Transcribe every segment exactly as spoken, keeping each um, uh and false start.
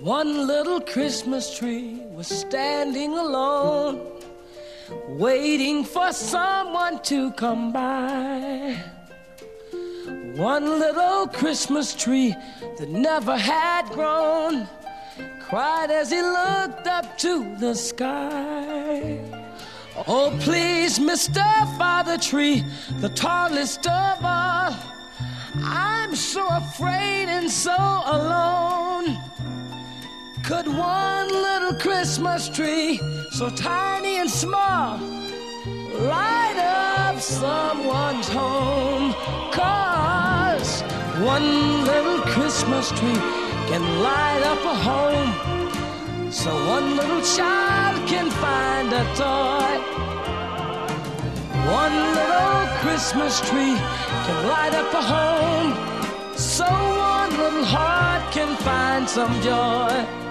One little Christmas tree was standing alone, waiting for someone to come by. One little Christmas tree that never had grown cried as he looked up to the sky. Oh, please, Mister Father Tree, the tallest of all, I'm so afraid and so alone. Could one little Christmas tree, so tiny and small, light up someone's home? 'Cause one little Christmas tree can light up a home, so one little child can find a toy. One little Christmas tree can light up a home, so one little heart can find some joy.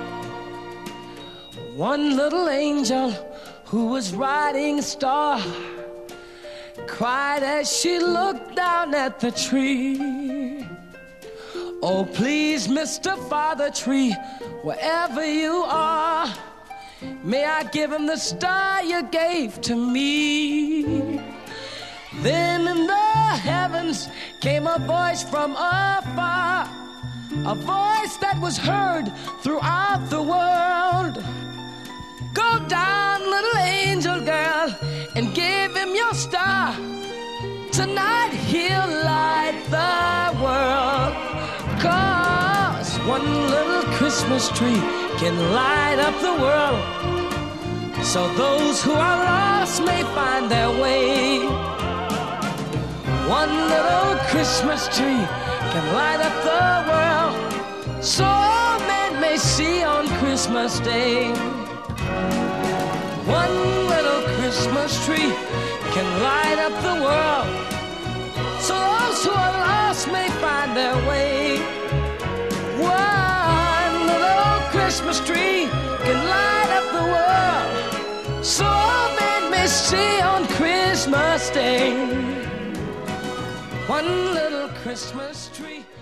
One little angel who was riding a star cried as she looked down at the tree. Oh, please, Mister Father Tree, wherever you are, may I give him the star you gave to me. Then in the heavens came a voice from afar, a voice that was heard throughout the world. Go down, little angel girl, and give him your star. Tonight he'll light the world. 'Cause one little Christmas tree can light up the world, so those who are lost may find their way. One little Christmas tree can light up the world, so all men may see on Christmas Day. One little Christmas tree can light up the world, so those who are lost may find their way. One little Christmas tree can light up the world, so all men may see on Christmas Day. One little Christmas tree